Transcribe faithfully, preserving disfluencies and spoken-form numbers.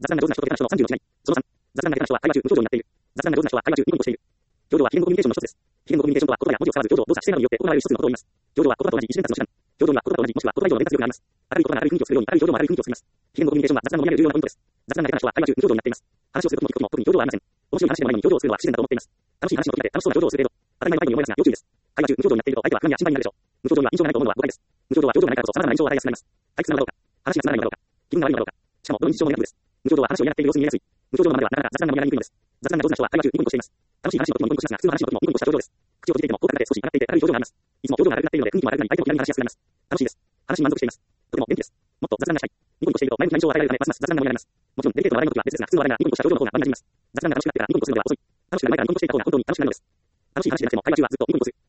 雑談が上手な人と下手な人のさんじゅうの違い。そのさん、雑談が下手な人は会話中無表情になっている。雑談が上手な人は会話中ニコニコしている。表情は非言語コミュニケーションの一つです。非言語コミュニケーションとは言葉や文字を使わず表情、動作、姿勢などによって行われる一つのことを言います。表情は言葉と同じ一連達の手段。表情には言葉と同じもしくは言葉以上の連達力があります。明るい言葉が明るい雰囲気を作るように明るい表情も明るい雰囲気を作ります。非言語コミュニケーションは雑談の盛り上げる重要なポイントです。雑談が下手な人は会話中無表情になっています。話をすることも聞くことも特に表情はありません。面白い話でもないのに表情を作るのは不自然だと思っています。楽しい話の時だけ楽しそうな表情をする程度。当たり前のように思いますが要注意です。会話中無表情になっていると相手は不安や心配になるでしょう。無表情には印象がないと思うのは誤解です。無表情は表情がないからこそ様々な印象を与えやすくなります。退屈なのかどうか、話がつまらないのかどうか、気分が悪いのかどうか、しかもどの印象もネガティブです。無表情は話を嫌がっている様子に見えやすい。無表情のままではなかなか雑談が盛り上がりにくいのです。雑談が上手な人は会話中ニコニコしています。楽しい話の時もニコニコしますが、普通の話の時もニコニコした表情です。口を閉じていても口角だけ少し上がっていて明るい表情があります。いつも表情が明るくなっているので雰囲気も明るくなり相手も気軽に話しやすくなります。楽しいです。話に満足しています。とても元気です。もっと雑談がしたい。ニコニコしていると前向きな印象を与えられるためますます雑談が盛り上がります。もちろんデリケートな話題の時は別ですが、普通の話題がニコニコした表情の方が場に馴染みます。雑談が楽しくなってからニコニコするのでは遅い。楽しくなる前からニコニコしていた方が本当に楽しくなるのです。楽しい話でなくても会話中はずっとニコニコする。